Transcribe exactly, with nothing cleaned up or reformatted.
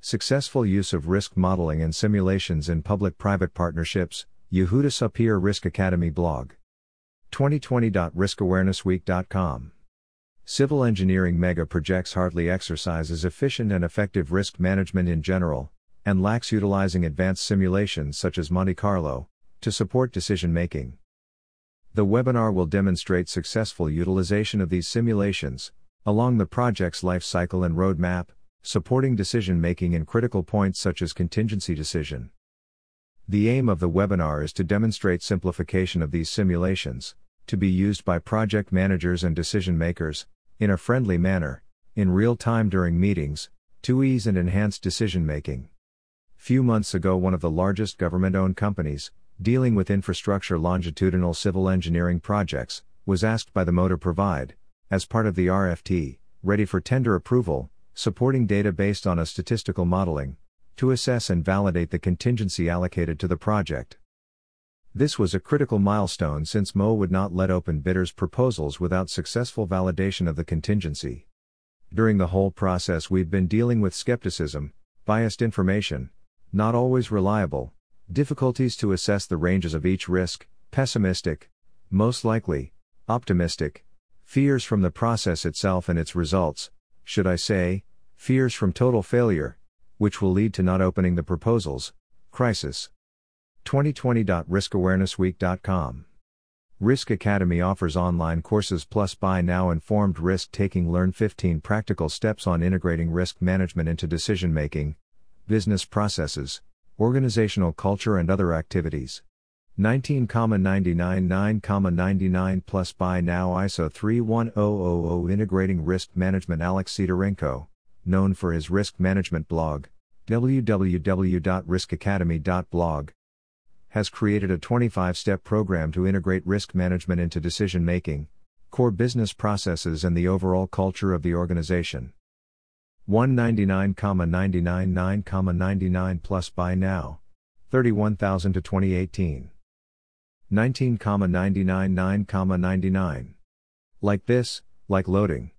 Successful use of risk modeling and simulations in public-private partnerships, Yehuda Sapir Risk Academy blog. twenty twenty dot risk awareness week dot com. Civil engineering mega projects hardly exercises efficient and effective risk management in general, and lacks utilizing advanced simulations such as Monte Carlo, to support decision making. The webinar will demonstrate successful utilization of these simulations, along the project's life cycle and roadmap, supporting decision making in critical points such as contingency decision. The aim of the webinar is to demonstrate simplification of these simulations, to be used by project managers and decision makers, in a friendly manner, in real time during meetings, to ease and enhance decision making. Few months ago, one of the largest government-owned companies, dealing with infrastructure longitudinal civil engineering projects, was asked by the M O to provide, as part of the R F T, ready for tender approval, supporting data based on a statistical modeling, to assess and validate the contingency allocated to the project. This was a critical milestone since M O would not let open bidders' proposals without successful validation of the contingency. During the whole process, we've been dealing with skepticism, biased information, not always reliable, difficulties to assess the ranges of each risk, pessimistic, most likely, optimistic, fears from the process itself and its results, should I say, fears from total failure, which will lead to not opening the proposals, crisis. twenty twenty dot risk awareness week dot com. Risk Academy offers online courses plus buy now informed risk taking. Learn fifteen practical steps on integrating risk management into decision making, business processes, organizational culture and other activities. nineteen ninety-nine nine ninety-nine plus buy now I S O three one thousand integrating risk management. Alex Sidorenko, known for his risk management blog, w w w dot risk academy dot blog, has created a twenty-five step program to integrate risk management into decision making, core business processes and the overall culture of the organization. one ninety-nine ninety-nine nine ninety-nine plus buy now, thirty-one thousand to twenty eighteen. nineteen ninety-nine nine ninety-nine. Like this, like loading.